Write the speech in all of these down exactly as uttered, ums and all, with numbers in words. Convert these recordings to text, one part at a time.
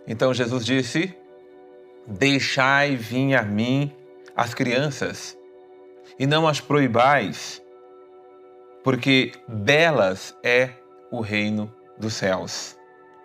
Então Jesus disse: deixai vir a mim as crianças, e não as proibais, porque delas é o reino dos céus.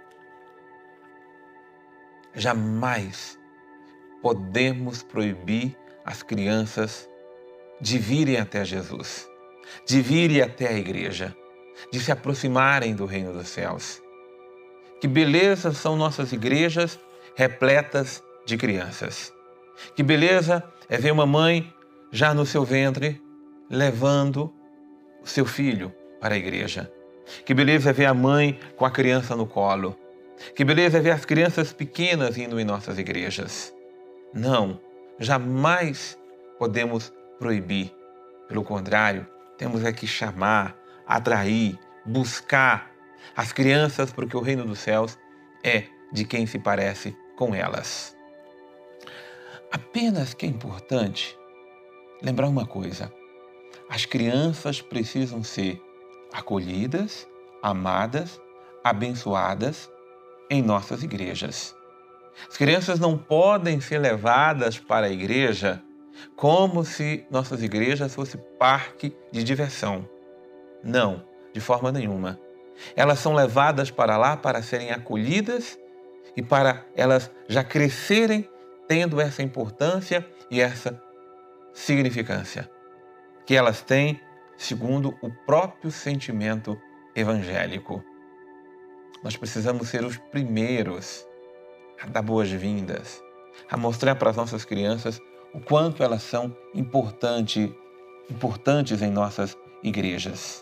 Jamais podemos proibir as crianças de virem até Jesus, de virem até a igreja, de se aproximarem do reino dos céus. Que beleza são nossas igrejas repletas de crianças. Que beleza é ver uma mãe já no seu ventre levando o seu filho para a igreja. Que beleza é ver a mãe com a criança no colo. Que beleza é ver as crianças pequenas indo em nossas igrejas. Não, jamais podemos proibir. Pelo contrário, temos é que chamar, atrair, buscar as crianças, porque o reino dos céus é de quem se parece com elas. Apenas que é importante lembrar uma coisa: as crianças precisam ser acolhidas, amadas, abençoadas em nossas igrejas. As crianças não podem ser levadas para a igreja como se nossas igrejas fossem parque de diversão. Não, de forma nenhuma. Elas são levadas para lá para serem acolhidas e para elas já crescerem tendo essa importância e essa significância que elas têm segundo o próprio sentimento evangélico. Nós precisamos ser os primeiros a dar boas-vindas, a mostrar para as nossas crianças o quanto elas são importante, importantes em nossas igrejas.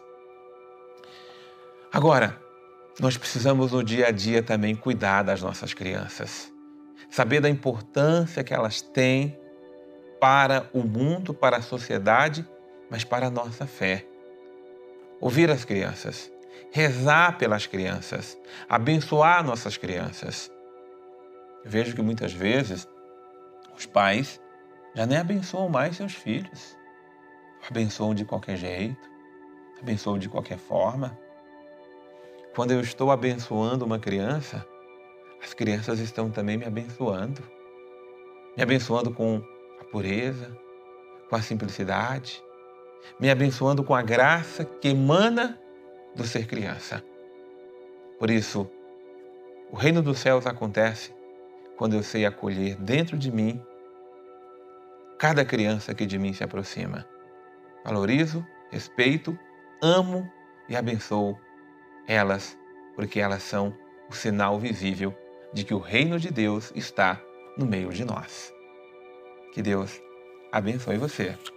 Agora, nós precisamos no dia a dia também cuidar das nossas crianças, saber da importância que elas têm para o mundo, para a sociedade, mas para a nossa fé. Ouvir as crianças, rezar pelas crianças, abençoar nossas crianças. Eu vejo que muitas vezes os pais já nem abençoam mais seus filhos. Abençoam de qualquer jeito, abençoam de qualquer forma. Quando eu estou abençoando uma criança, as crianças estão também me abençoando. Me abençoando com a pureza, com a simplicidade, me abençoando com a graça que emana do ser criança. Por isso, o reino dos céus acontece quando eu sei acolher dentro de mim cada criança que de mim se aproxima. Valorizo, respeito, amo e abençoo elas, porque elas são o sinal visível de que o reino de Deus está no meio de nós. Que Deus abençoe você.